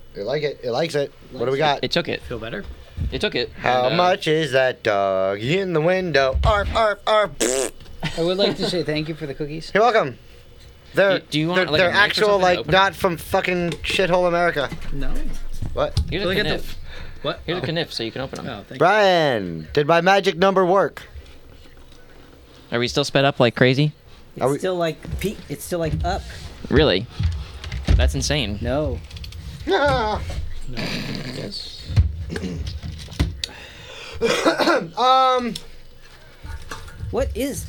You like it. It likes it. What do we got? It took it. Feel better? It took it. How And, much is that dog in the window? Arf, arf, arf. I would like to say thank you for the cookies. You're welcome. They're Do you want, they're, like, a they're knife or actual something to like open? not from fucking shithole America. No. What? Here's Look a at the- kniff. What? Here's oh. a kniff so you can open them. Oh, thank you. Brian, did my magic number work? Are we still sped up like crazy? Are we- It's still like peak. It's still like up. Really? That's insane. No. Ah. Yes. What is